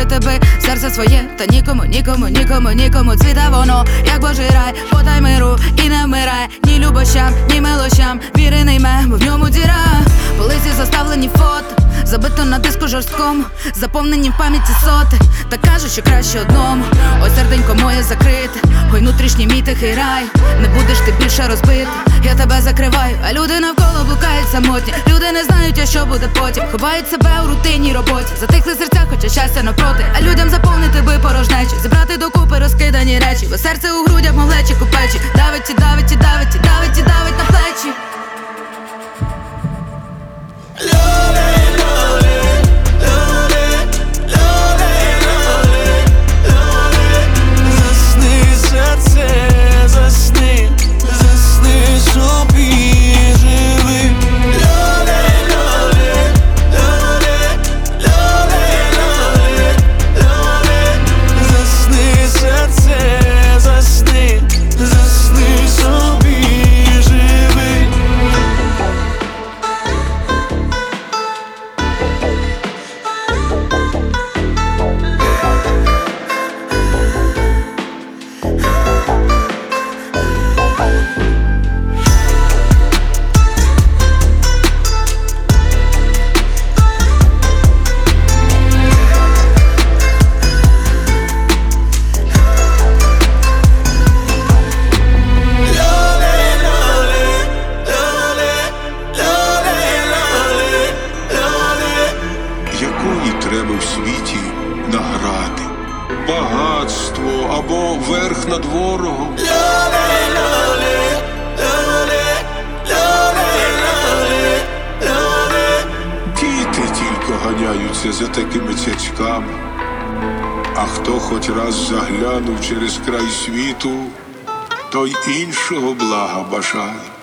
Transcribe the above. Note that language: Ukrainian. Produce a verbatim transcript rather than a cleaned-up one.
відкрити би серце своє, та нікому, нікому, нікому, нікому цвіте воно, як Божий рай, подай миру і не вмирай, ні любощам, ні милощам, віри не йме, бо в ньому діра. Полиці заставлені фото, забито на диску жорсткому, заповнені в пам'яті соти, та кажуть, що краще одному. Ось серденько моє закрите, ой, внутрішній мій тихий рай. Не будеш ти більше розбити, я тебе закриваю, а люди навколо блукають самотні. Люди не знають, а що буде потім, ховають себе у рутинній роботі. Затихли серця, хоча щастя навпроти, а людям заповнити би порожнечі, зібрати докупи розкидані речі, бо серце у грудях моглечі купечі. Давить і давить і давить і давить і давить на плечі. Треба в світі награди, багатство або верх над ворогом. Діти тільки ганяються за такими цяцьками, а хто хоч раз заглянув через край світу, той іншого блага бажає.